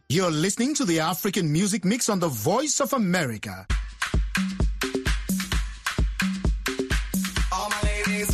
You're listening to the African Music Mix on the Voice of America. All my ladies,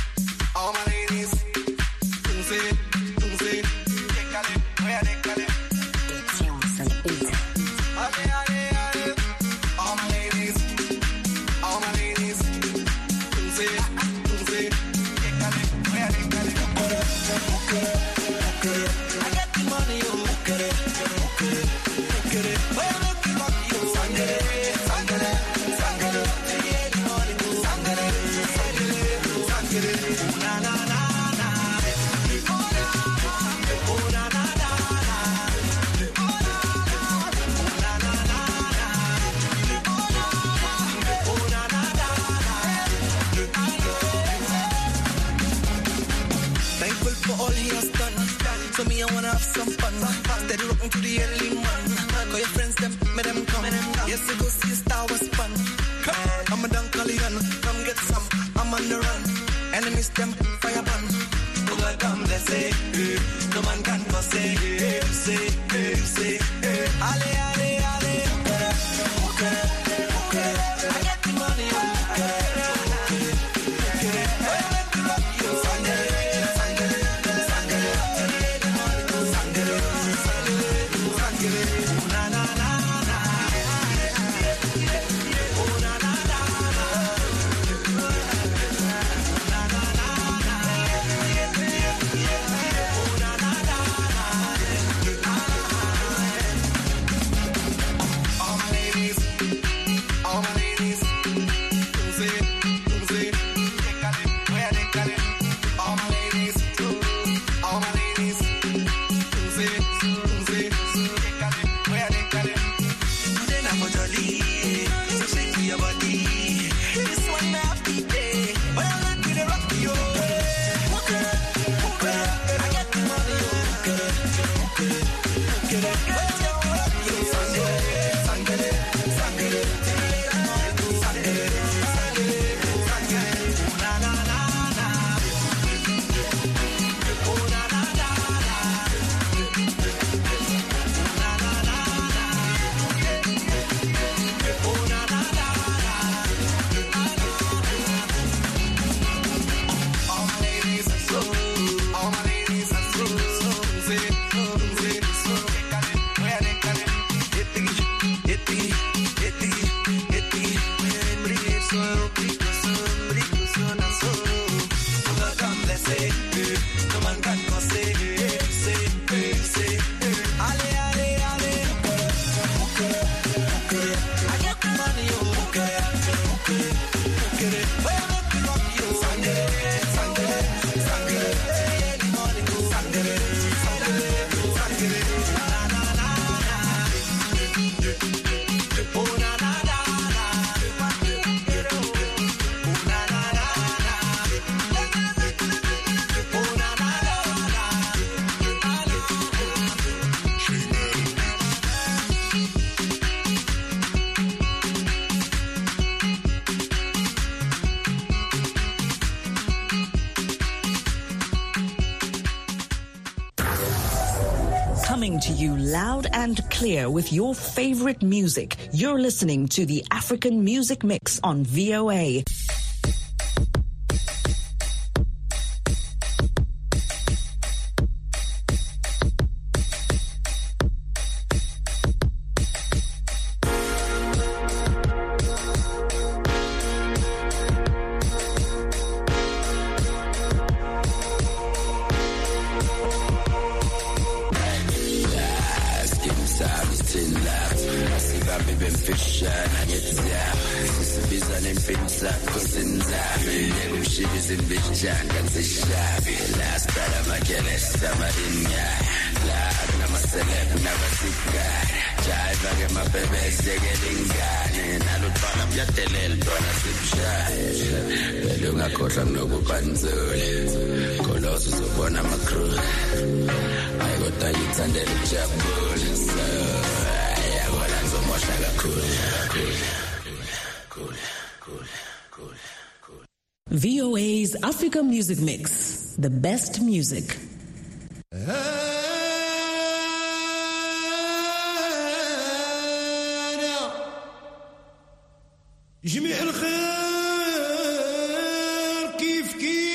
so me, I wanna have some fun. Steady looking to the early man. Call your friends, them, make them come. Yes, you go see a Star Wars fun. I'm a Dunkalian, come get some. I'm on the run. Enemies, them, fire ban. Oh God, come, let's say, no man can go say, say, ale, ale, ale. I get the money, Coming to you loud and clear with your favorite music. You're listening to the African Music Mix on VOA. VOA's Africa Music Mix, the best music. جميع الخير كيف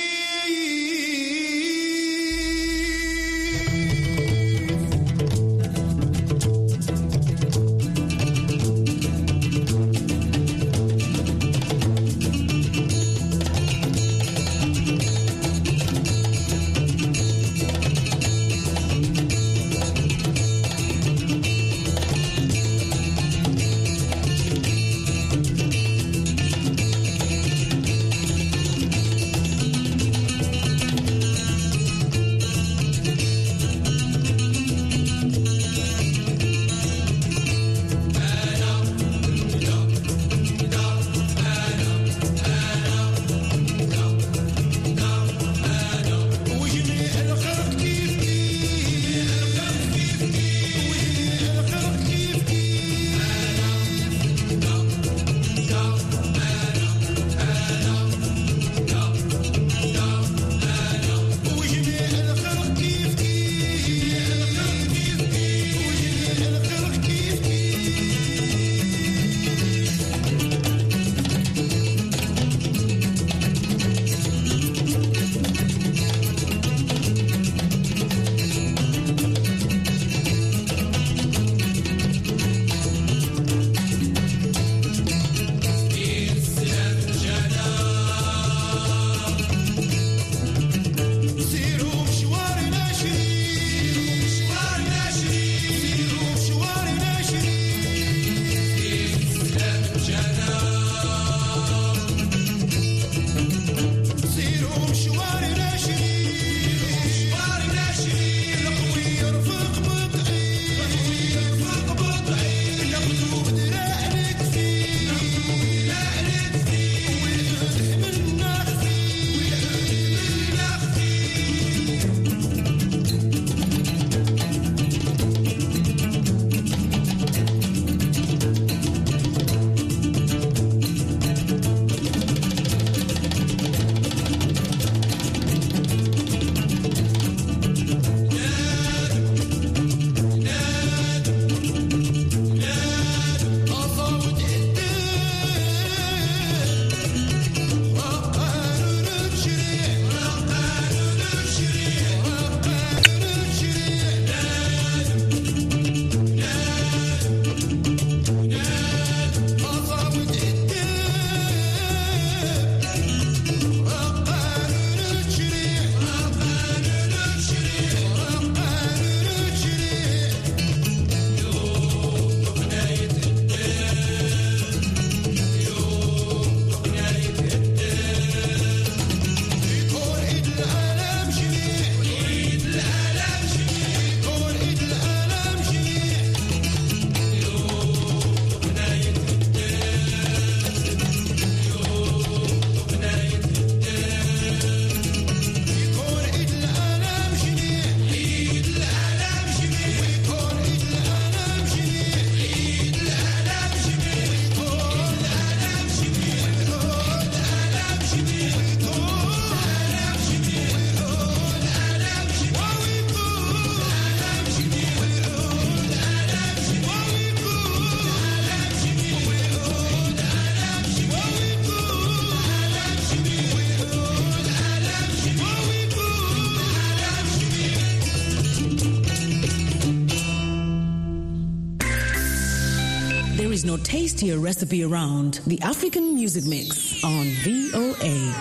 no tastier recipe around. The African Music Mix on VOA.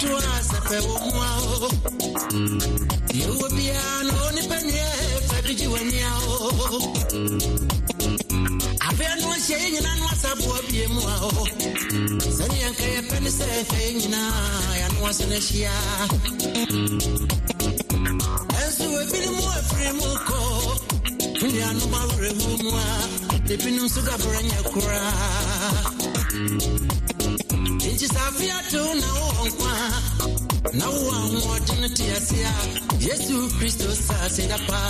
was a pebble. You will be an only penny, Fabby, you and Yao. I've been one saying, and what's up, what be more. Sanya kaya penny say, and was in a shia. As to a bit more free muko, the animal remove, the Pinusuga Branya Kura. It is a fear to now one more dignity as here. Yes, to Christos, said a pa.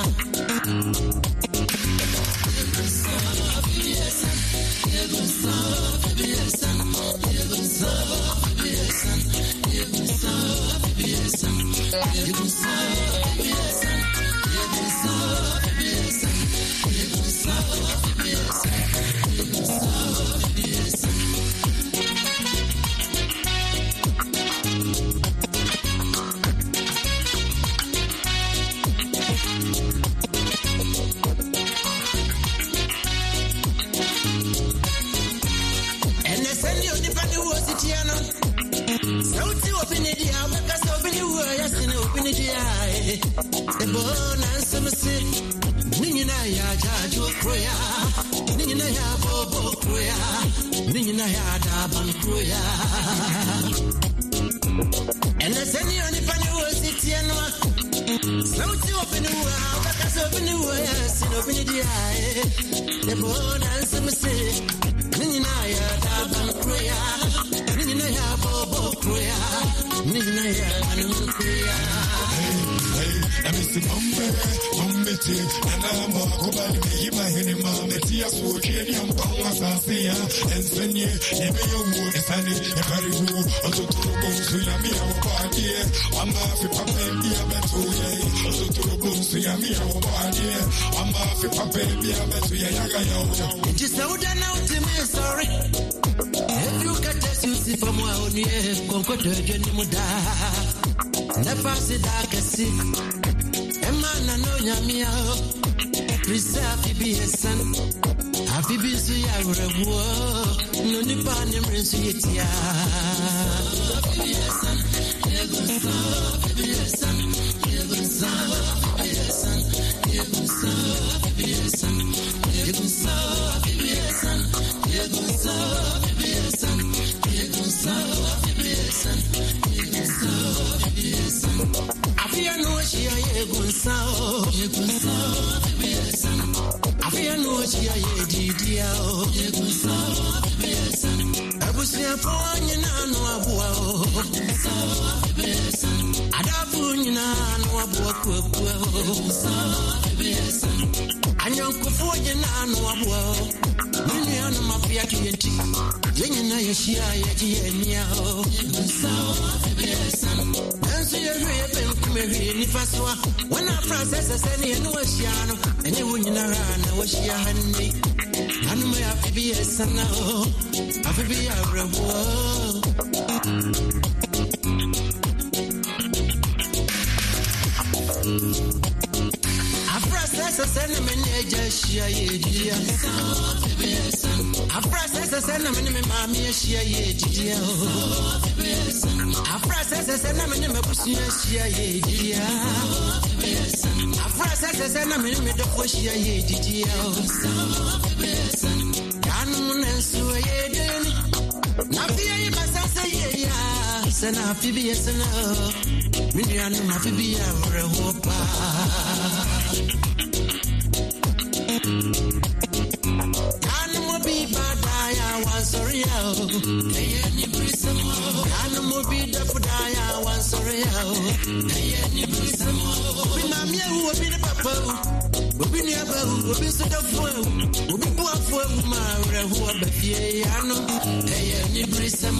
Just hold on out to me, sorry. If you can just use it from one year, Concord, Muda. Never said I can see. Emma, no, Yamia. Preserve be a son. Happy busy, I will work. No, Nippon, Embrace. When I process a sending a Oceano, and you wouldn't run, Ocean, and may have to be a son now. I will be a reward. I process a sentiment, just share it. I process a sentiment, mammy, share it. I process a sentiment, my pussy, share it. I process a sentiment, the push, share it. Canon and Suede. Nafia, you must say, yes, and I'll be a son. Million, I'll be a hopa. Animal be bad, I was sorry. Animal be the food, I was sorry. Mamma, who will be the papa, will be never, will be so of food, will be poor for my who are the piano. Hey, any bristle.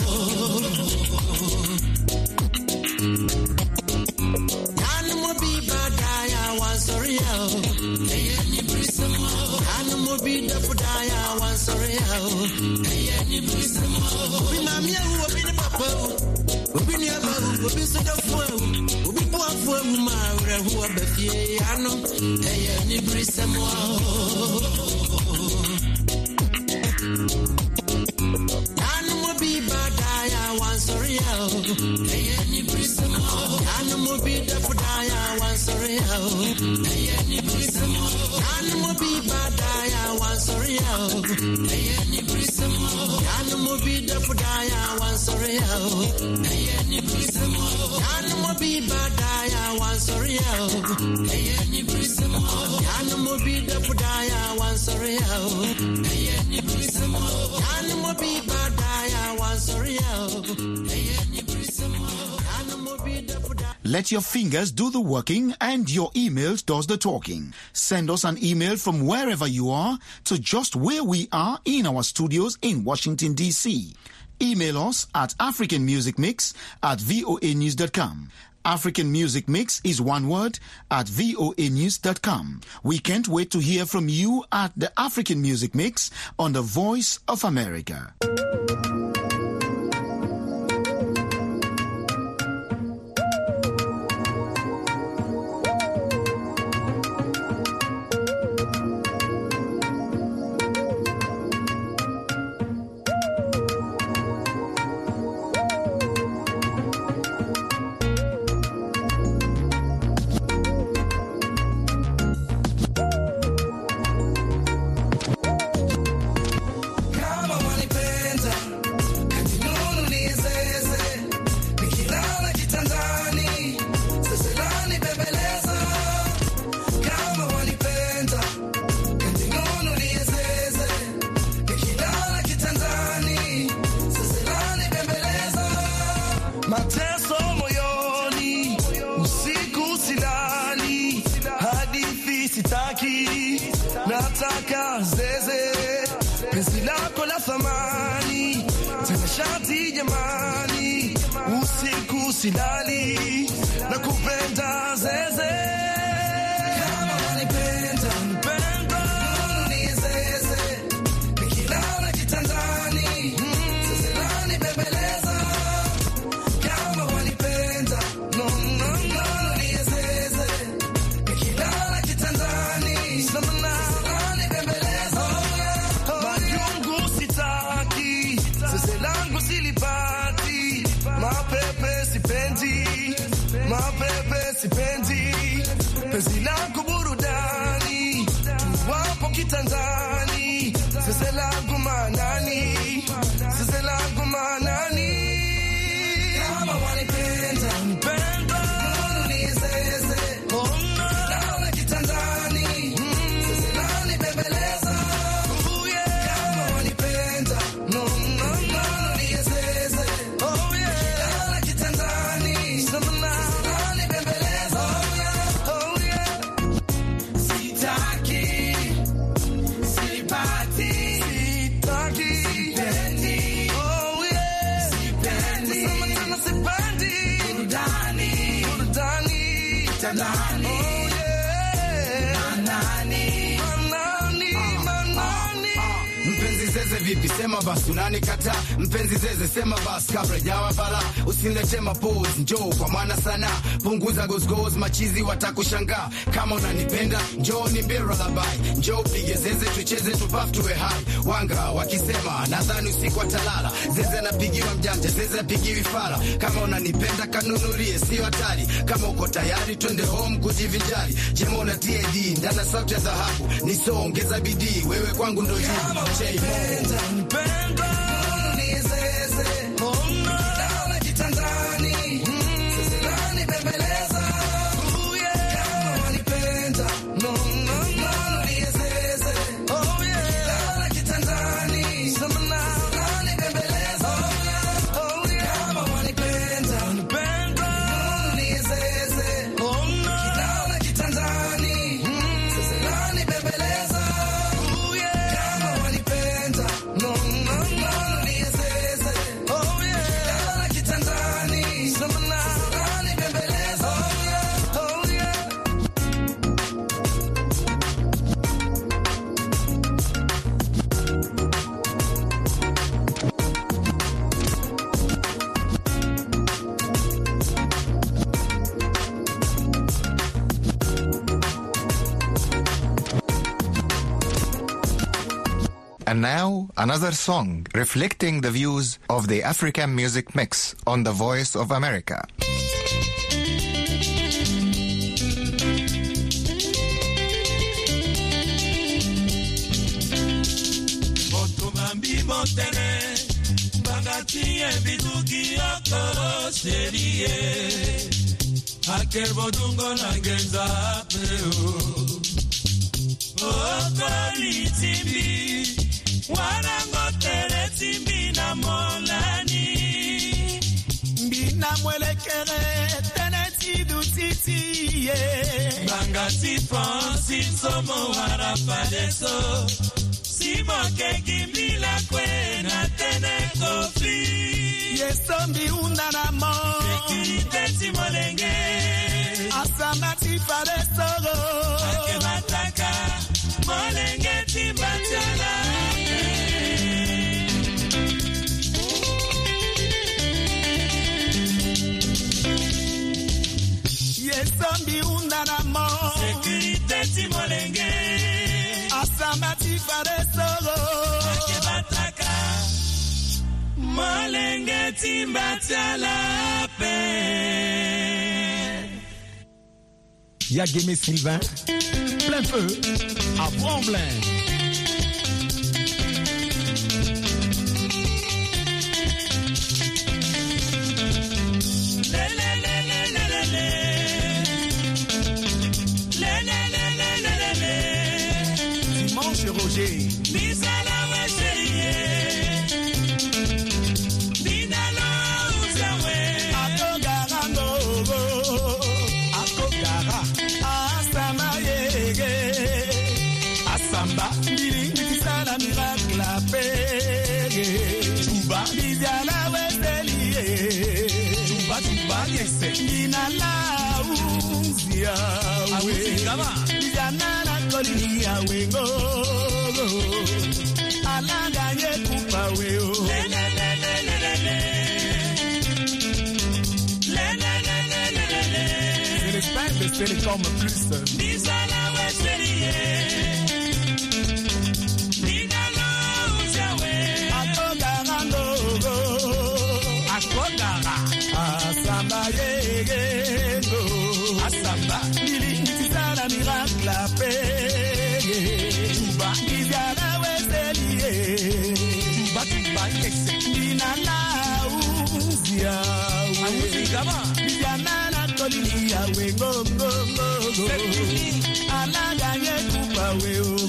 Animal be bad, I was sorry. Any bristle. Animal be the food, I was sorry. Any bristle. Mamma, who will be the papa, will be never, will be so of food, will be poor for my who are the piano. Hey, any bristle. Animal be bad, I was sorry. Any prismo. Animal be the Fudaya, one sorry. Any prismo. Animal be Badaya, one sorry. Any prismo. Animal be the Fudaya, one sorry. Any prismo. Animal be Badaya, one sorry. Any prismo. Animal be the Fudaya, one sorry. Any prismo. Animal be Badaya, one sorry. Any prismo. Animal be the Fudaya. Let your fingers do the working and your emails does the talking. Send us an email from wherever you are to just where we are in our studios in Washington, D.C. Email us at africanmusicmix@voanews.com. African Music Mix is one word at voanews.com. We can't wait to hear from you at the African Music Mix on the Voice of America. Mateso moyoni, usiku silali, hadithi sitaki, nataka zeze, penzi lako la thamani, tena shati jamani, usiku silali, nakupenda zeze. Kama wanipenda, nipenda, nizeze, nikilala kitandani, zeze bembeleza. Sipendi penzi langu burudani, wapo kitandani, sese langu manani, sese langu manani. Kama wanipenda, nipenda, nizeze, naona kitandani, sese lani bembeleza. Kama wanipenda, no, nizeze, naona kitandani, samana. Vipi sema basi unanikata mpenzi zeze sema basi kabla jawa bala usinilete mapose njoo kwa maana sana punguza gozgoz machizi watakushangaa kama unanipenda njoo ni bira labai njoo pige zeze tucheze tupaf tuwe hai wanga wakisema nadhani usiku atalala zeze napigiwa mjanja zeze napigiwi fala kama unanipenda kanunulie sio hatari kama uko tayari twende home kujivinjari jema una TAD ndana sauti ya dhahabu nisongeza bidii wewe kwangu ndo jibu Nipenda, nizeze, naona kitandani, sese lani bembeleza. Kama wanipenda, no, nizeze, naona kitandani, sese lani bembeleza. Kama wanipenda, nizeze, naona kitandani, sese lani bembeleza. Kama wanipenda, no, And now, another song reflecting the views of the African Music Mix on the Voice of America. Warangotere timbi na molani Mbina mwelekere teneti dutiti Bangati Fransi somo warapadeso Simo keki mbila kwe na tene kofi Yesombi unanamo Sekirite timolenge Asamati padeso Ake mataka Molenge timbatala Yesombi unanamo Sekirite timolenge Asamati padeso Ake mataka Molenge timbatala Yageme Sylvain, plein feu, à Tremblay. Dimanche Roger. Samba, Billy, Sala, Miracle, la paix. Tuba, Biziala, Weselie. Tuba, yes, Inala, Uzia, Biziana, Colinia, Wingo, Alaga, Yekupa, Weo. C'est l'Espagne, mais c'est les cornes plus. Bizala, Weselie. Asamba yego Asamba Lili Tisana miracle Tuba Iziana Weselie Tuba Kese Dinala Uzia Iziana na Tolinia Wengo Alaga Yekupa Weo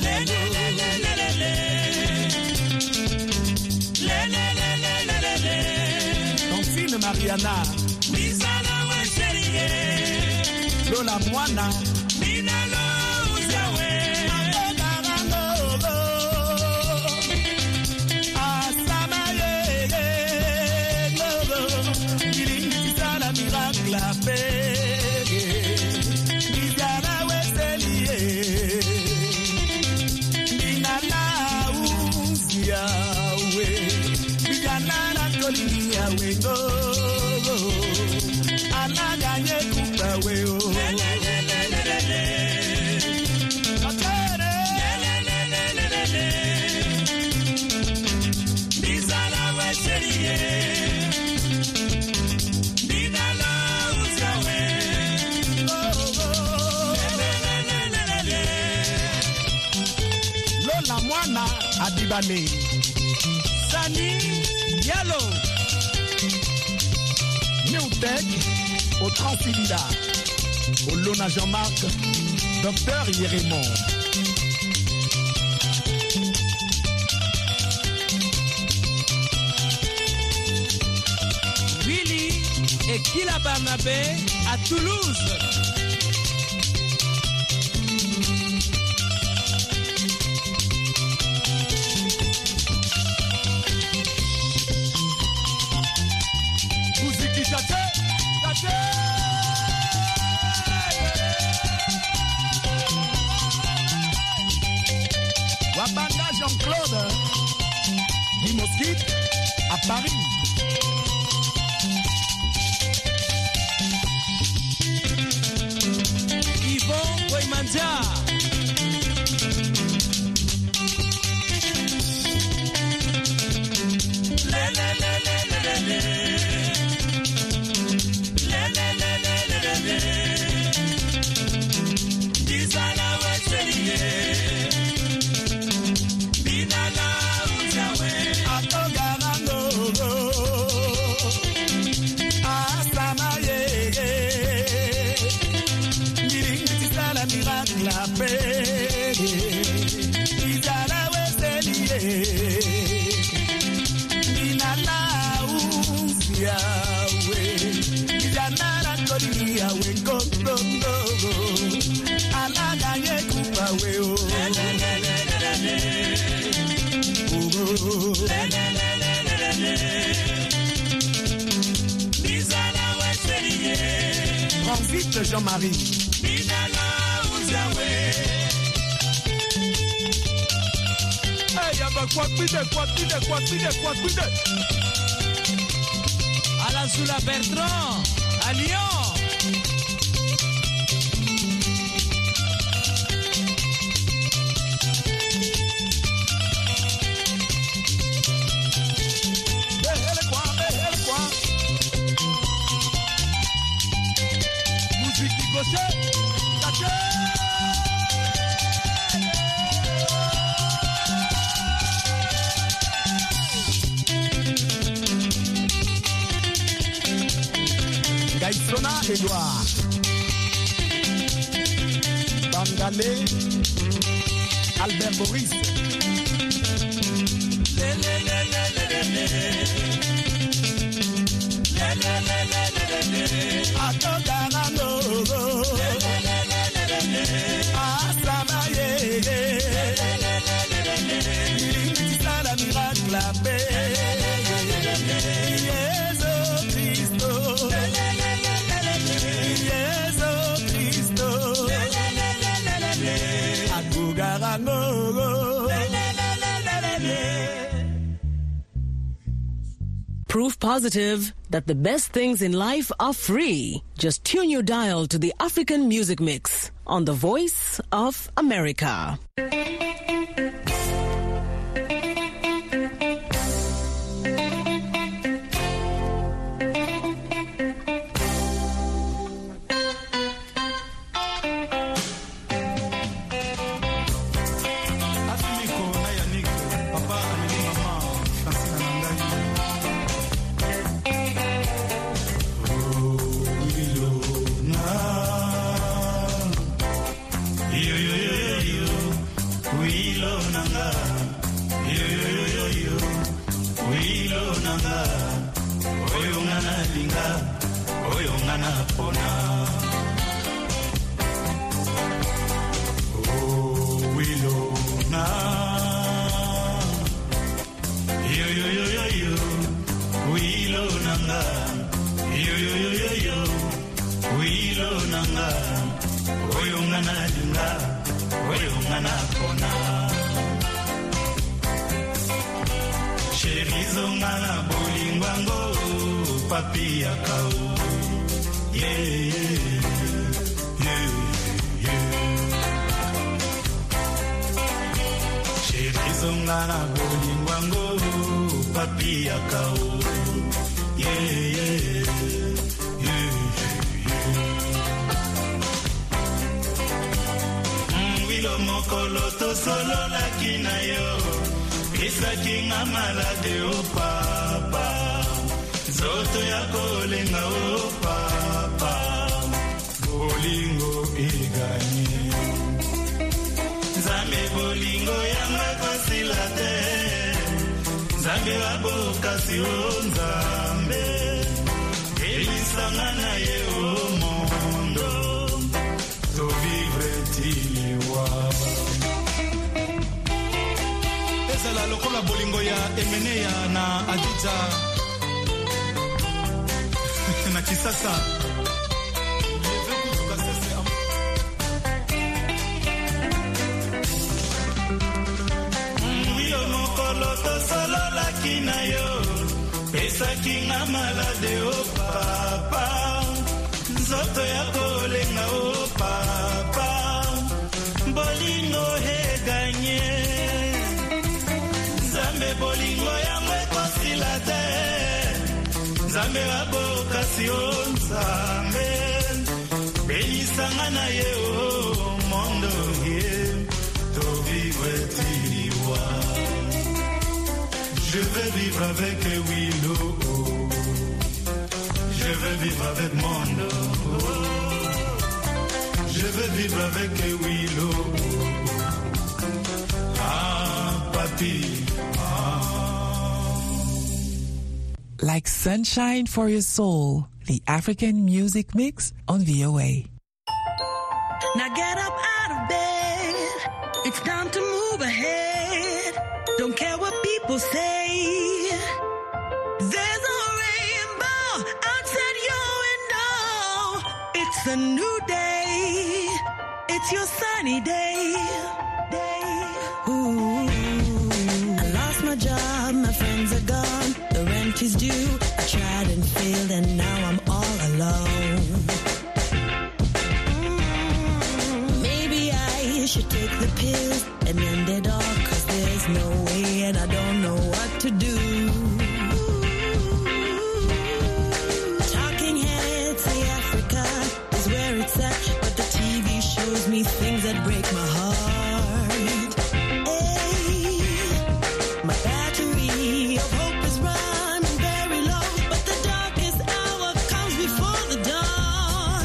Mariana Misala Weselie Lola Mwana Minalo Uzawe Asama Ye Misala Miracle Misala Weselie Minala Uziawe Misala Tolinia Wengo Lola Mwana Adibale Sani Yellow Newtech au Transylida, au Lona Jean-Marc, Docteur Yérémon. Willy et Kila Barnabé à Toulouse. Bouziki Chaché. Wabanda Jean-Claude du Mosquite à Paris. Yvon Weymandia. wengo bongo alaga ye kupa weo prends vite Jean-Marie Quoi à la Soula Bertrand, à Lyon. Musique du gaucher, Gaïsona Edouard Bangalé Albert Boris Atogarano Asamaye Ilimisa miracle la paix Proof positive that the best things in life are free. Just tune your dial to the African Music Mix on the Voice of America. Je veux vivre avec Willow. Je veux vivre avec Mondo. Je veux vivre avec Willow. Ah, papi. Like sunshine for your soul, the African Music Mix on VOA. Now get up out of bed. It's time to move ahead. Don't care what people say. There's a rainbow outside your window. It's a new day. It's your sunny day. Ooh. I lost my job, my friends are gone. The rent is due. I tried and failed and now I'm all alone. Maybe I should take the pills and end it all, 'cause there's no way and I don't know what to do. Talking heads say Africa is where it's at, but the TV shows me things that break my heart. Hey, my battery of hope is running very low, but the darkest hour comes before the dawn.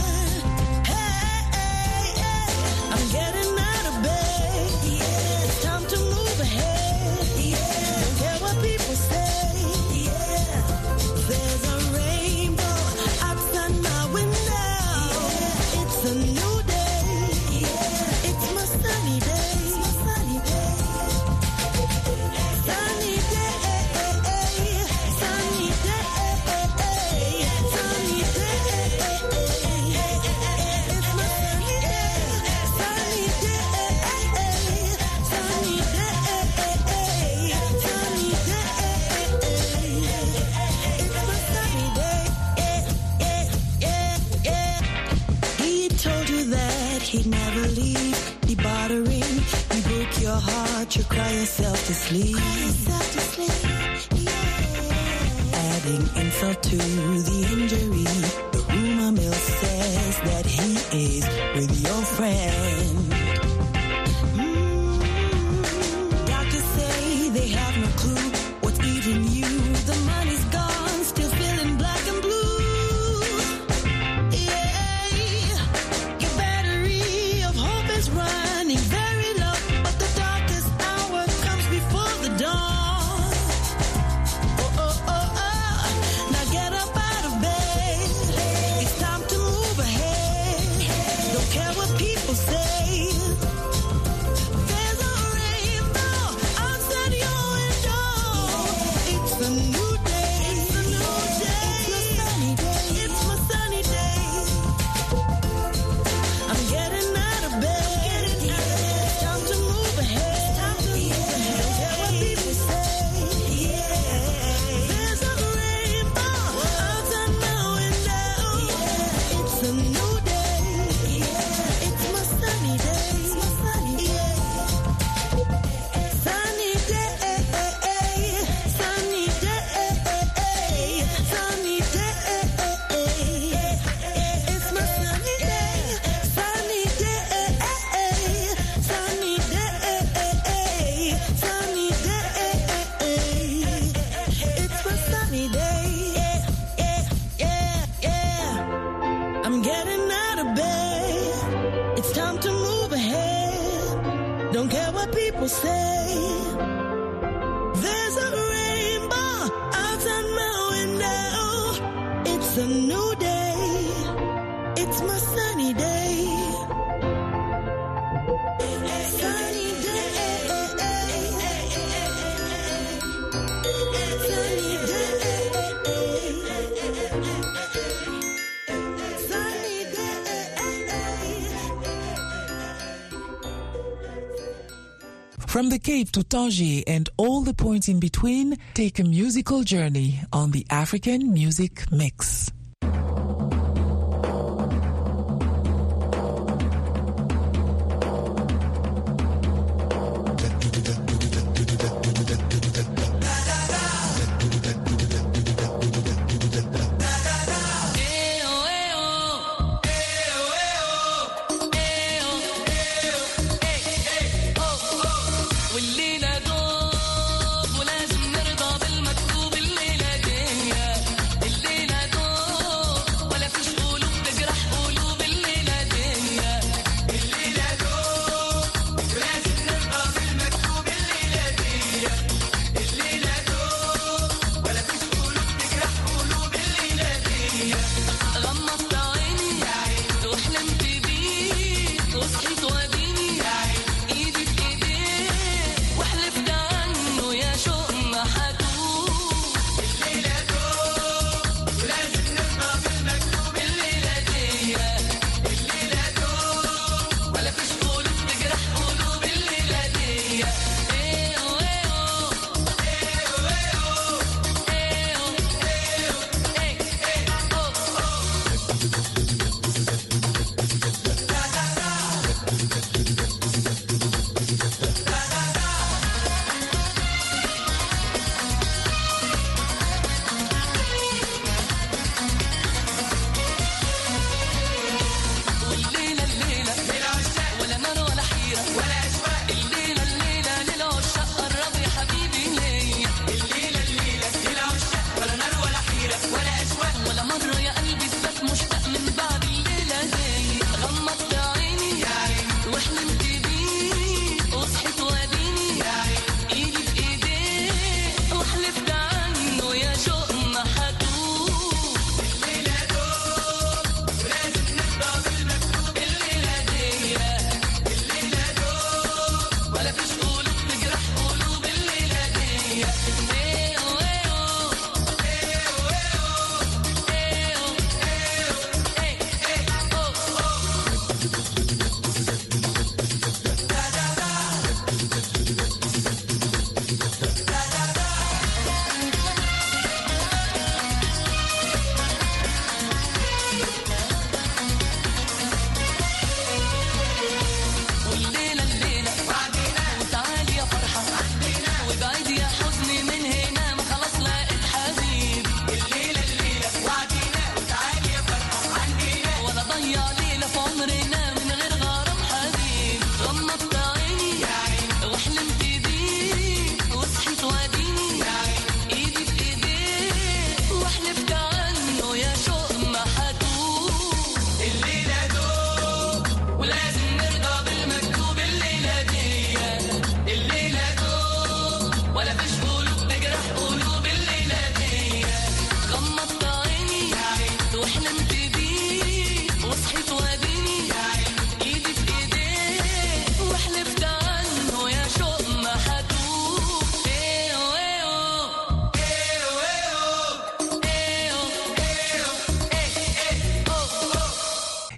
Hey, I'm getting out of bed. Yeah, it's time to move ahead. Yeah, don't care what people say. Yeah, there's a rainbow outside my window. Yeah, it's a new day. Yeah, it's my sunny day. It's my sunny day. Sunny day. Sunny day. Sunny day. It's my sunny day. Sunny day. Sunny day. Sunny day. It's my sunny day. He told you that he'd never leave. He bought a ring. He broke your heart. You cry yourself to sleep. Adding insult to the injury, the rumor mill says that he is with your friend. Doctors say they have no clue what's eating you. The money's gone, still feeling black and blue. Yeah, your battery of hope is running very low, but the darkest hour comes before the dawn. Now get up out of bed. It's time to move ahead. Don't care what people say. There's a rainbow outside your window. It's a new day. It's a new day. It's my sunny day. It's my sunny day. I'm getting out of bed. It's time to move ahead. Don't care what people say. There's a rainbow outside my window. It's a new day. It's my sunny day. It's my sunny day. Sunny day. Sunny day. Sunny day. It's my sunny day. Sunny day. Sunny day. Sunny day. It's my sunny day. I'm getting out of bed. It's time to move ahead. Don't care what people say. There's a rainbow outside my window. It's a new day. It's my sunny day. Sunny day. Sunny From the Cape to Tangier and all the points in between, take a musical journey on the African Music Mix. الليلة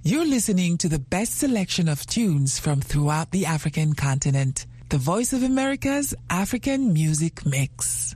You're listening to the best selection of tunes from throughout the African continent. The Voice of America's African Music Mix.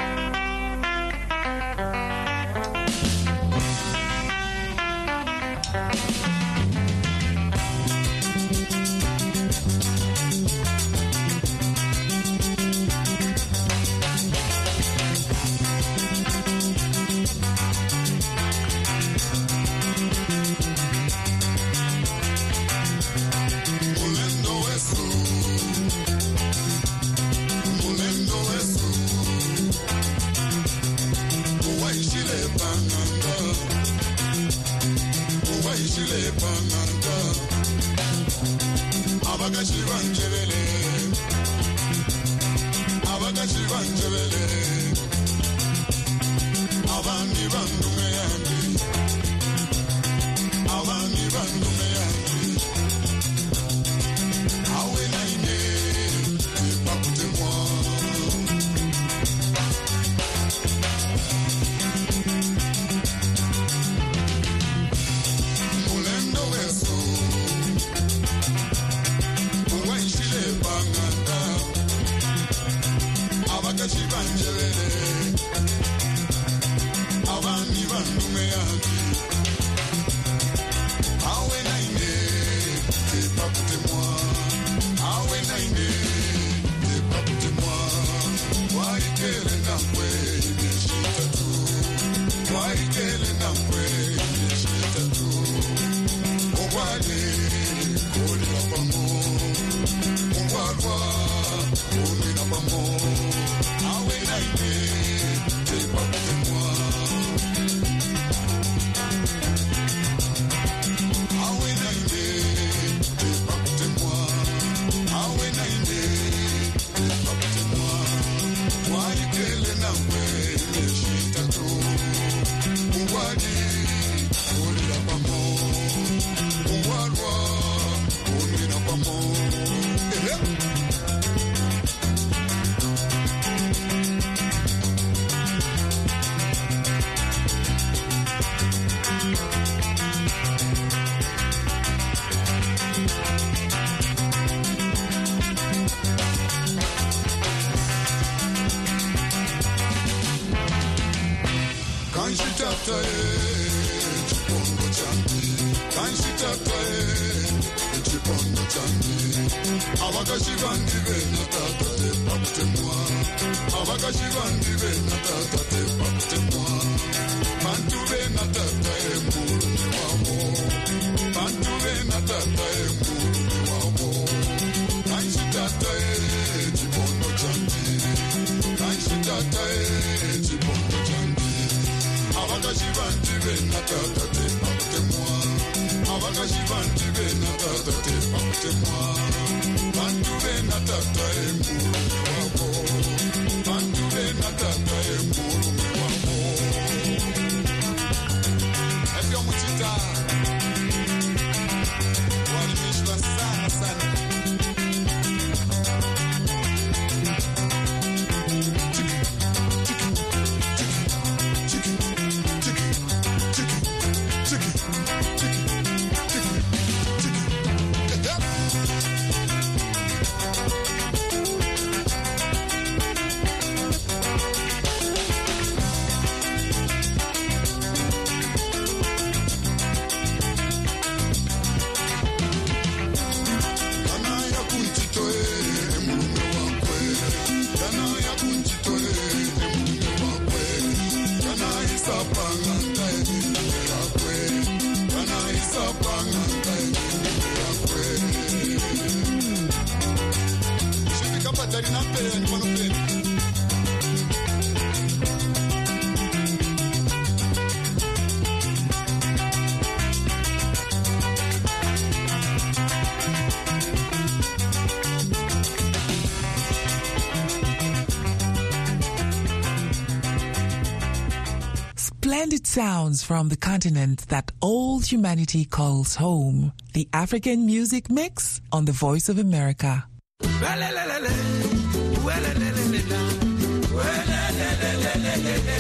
Splendid sounds from the continent that all humanity calls home. The African Music Mix on the Voice of America.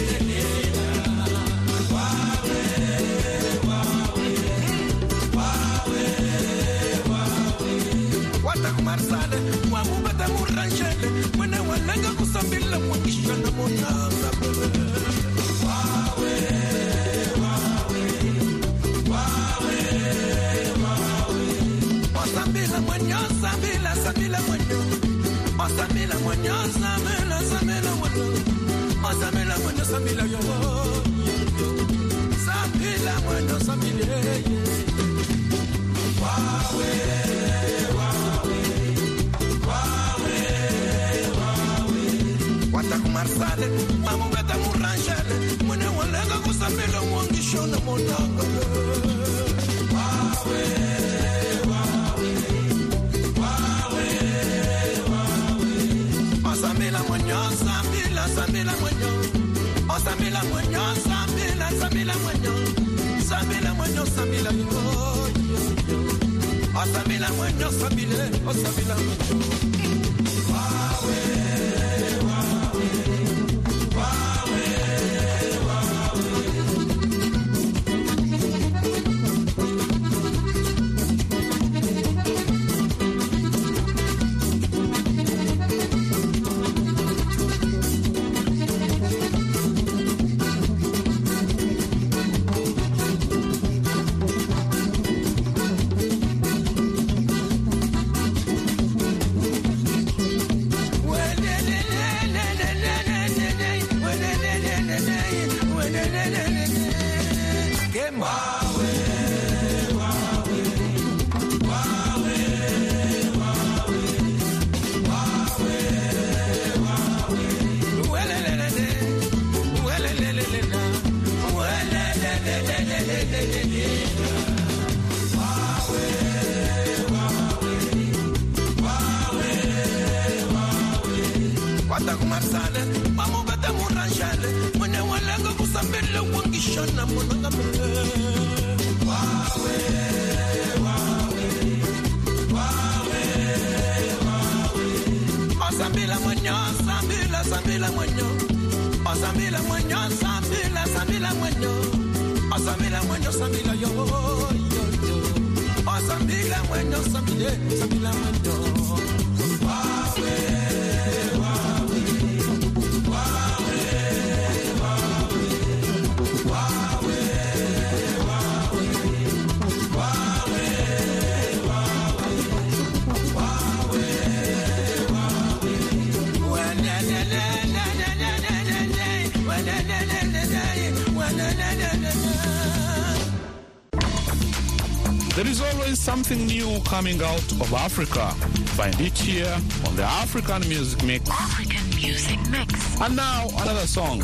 Wow. kumarsale wamubata muranjele mwene walenga kusambila mwangishana monanga wawe Osambila mwenyo, sambila, sambila mwenyo. Osambila mwenyo, sambila, sambila mwenyo. Osambila mwenyo, sambila yo. Sambila mwenyo, sambila yo. Wawe, wawe, wawe, wawe. Watakumarsale, mamubeta muranjele. Mwene walenga kusambila mwangishona monanga. Wawe. Samila mwenyo, samila, samila mwenyo. Oh samila mwenyo, samila, samila mwenyo. Samila mwenyo, samila yo. Oh samila mwenyo, samile, oh samila mwenyo. Wawe, wawe, wawe, Watakumarsale, mamubata muranjale. Mwene walenga kusambila wangishana monanga me. Wawe, wawe, wawe, wawe. Osambila mwenyo, sambila, sambila mwenyo. Osambila mwenyo, sambila, sambila mwenyo. Osambila mwenyo, sambila yo, yo, yo. Osambila mwenyo, sambile, sambila mwenyo. Wawe. There is always something new coming out of Africa. Find it here on the African Music Mix. African Music Mix. And now, another song.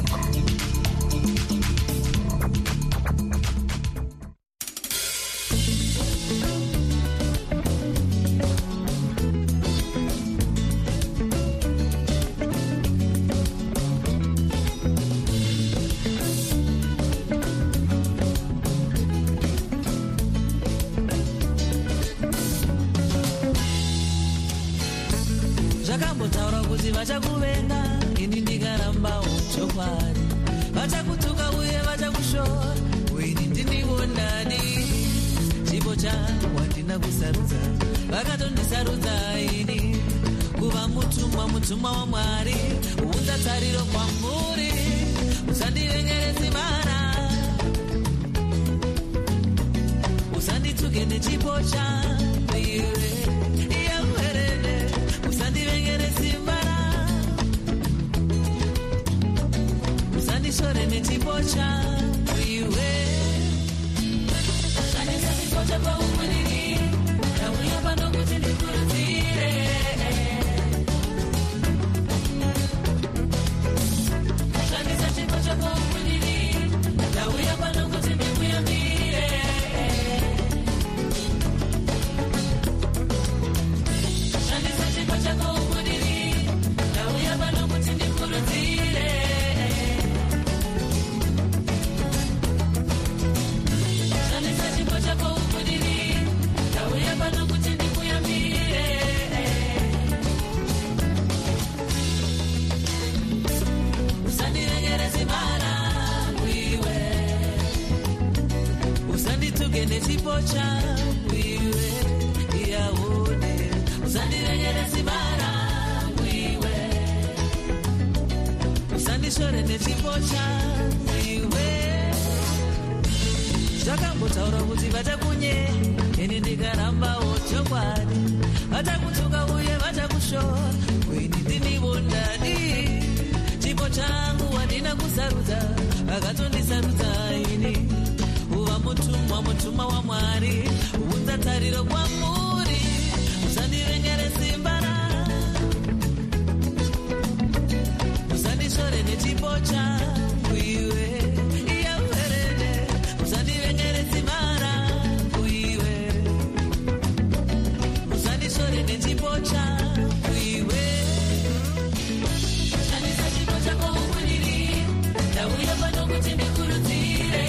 Taura kuti vachakuvenga ini ndikaramba chokwadi vachakutuka uye vachakushora ini ndinivondani chipo changu handina kusarudza vakatondisarudza ini kuva mutumwa waMwari unza tariro kwamuri usandivengeresi vana usandituke nechipo changu iwe Sore nechipo changu iwe Shanisa chipo chapa umunini Nauya pano kuti ndikurutire Shanisa chipo chapa umunini Nauya pano kuti ndikuyambire Shanisa chipo chapa umunini Nauya pano kuti ndikurutire Chipo changu iwe yaone usandirengeresi simara wiwe usandishore nechipocha wiwe zvakambotaura kuti vatakunye ini ndikarambawo chokwadi vatakutuka uye vatakushora weni ndinivondadi chipo changu wandina kusarudza vakatondisarudza ini uva mutumwa wa Mwari unza tariro kwamuri usandivengere simbara usandishore nechipo changu iwe iya uherere usandivengere simbara iwe usandishore nechipo changu iwe shandisa chipo chako ukwiriri ndauya pano kuti ndikurudzire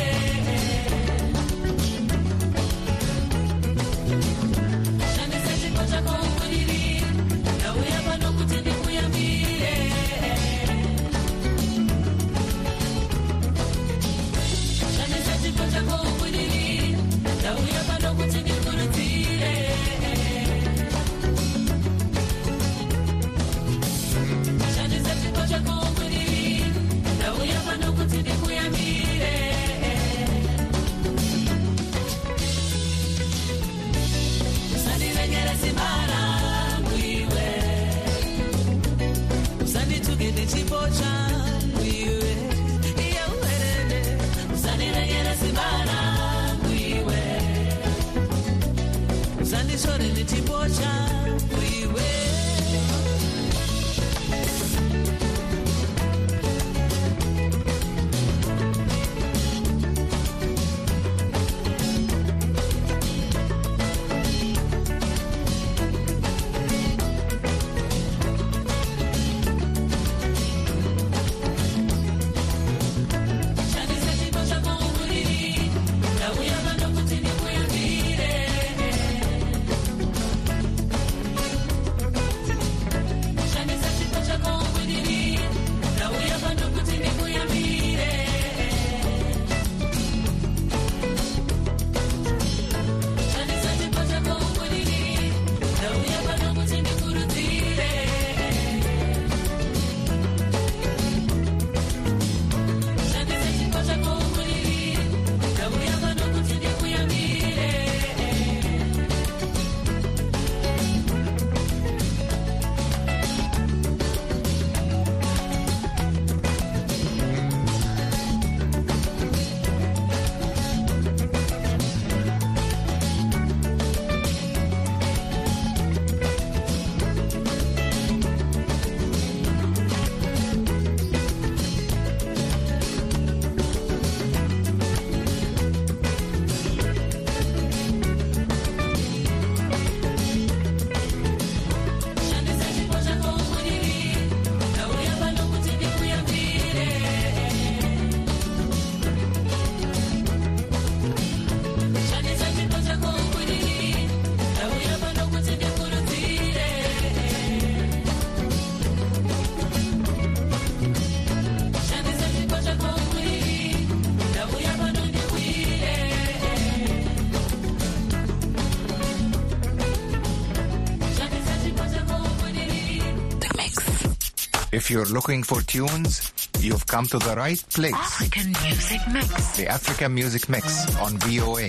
If you're looking for tunes, you've come to the right place. African Music Mix. The African Music Mix on VOA.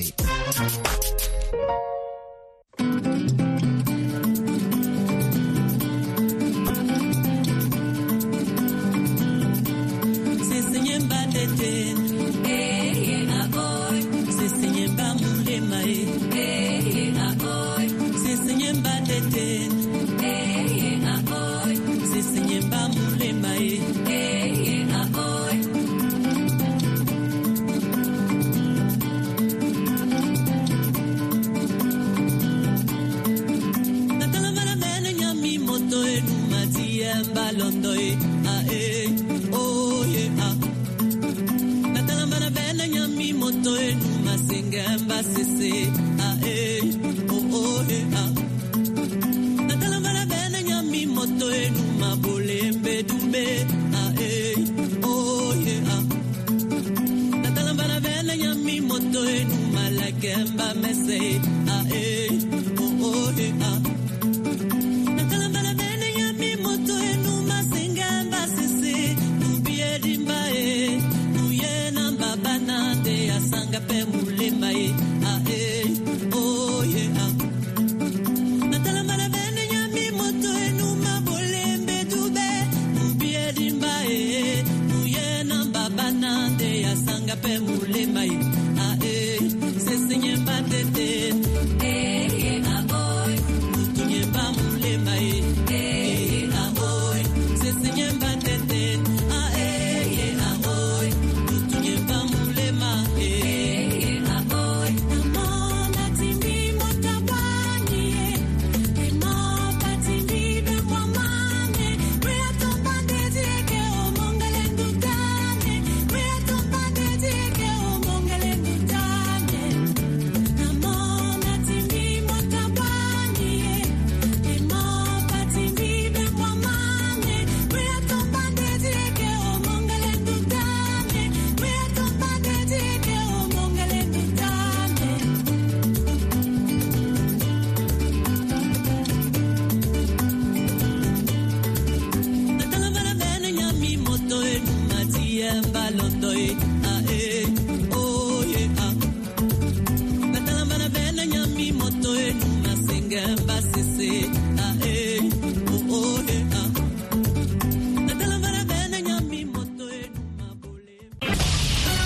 Gemba mese, ah eh, oh oh eh ah.